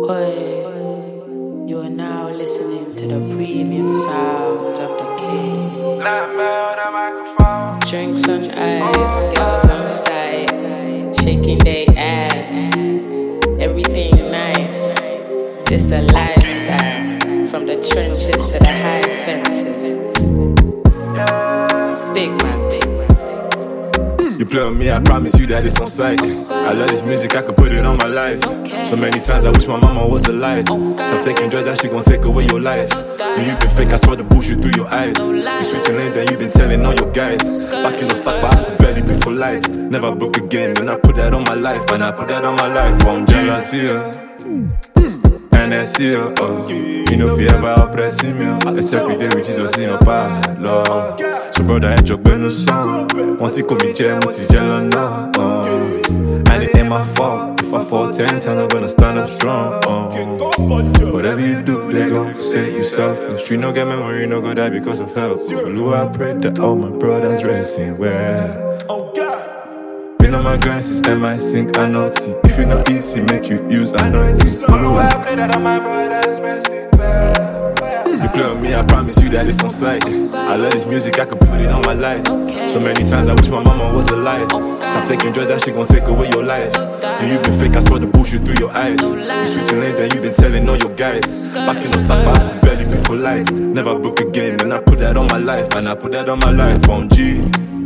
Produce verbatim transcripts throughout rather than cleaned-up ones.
Oi, you are now listening to the premium sound of the king. Drinks on ice, girls on side, shaking their ass, everything nice. This a lifestyle, from the trenches to the high fences. Big man thing. You play with me, I promise you that it's on sight. I love this music, I could put it on my life. So many times I wish my mama was alive. Stop taking drugs, that shit gon' take away your life. And you been fake, I saw the bullshit through your eyes. You switching lanes and you been telling all your guys. Back in the sack, but I could barely pay for life. Never broke again, then I put that on my life. And I put that on my life. From jealousy, and I see you, oh. You know if you ever oppressing me, it's every day with Jesus in your part, Lord. So brother, I joke when no song. Want to come me jail, want to jail or no, oh. And it ain't my fault. If I fall ten times, I'm gonna stand up strong, oh. Whatever you do, they gon' say you selfish. You no get memory, no go die because of help. Lord, I pray that all my brothers resting well. Been on my grind since M I sink, I know T. If you not easy, make you use anointing. Lord, I pray that all my brothers resting well. You play with me, I promise you that it's on sight. I love this music, I could put it on my life. So many times I wish my mama was alive. Stop taking drugs, that shit gon' take away your life. And you been fake, I saw the bullshit through your eyes. You switching lanes and you been telling all your guys. Back in the sack, but I could barely pay for life. Never broke again, and I put that on my life. And I put that on my life, on G.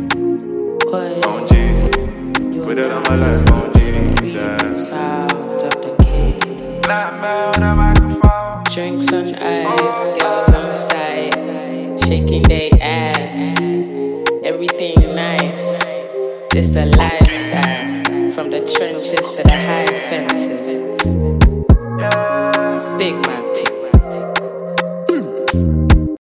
On Jesus. Put that on my life, on Jesus. Sound of the king. Drinks on ice, girls on side, shaking their ass, everything nice. This a lifestyle, from the trenches to the high fences. Big man thing.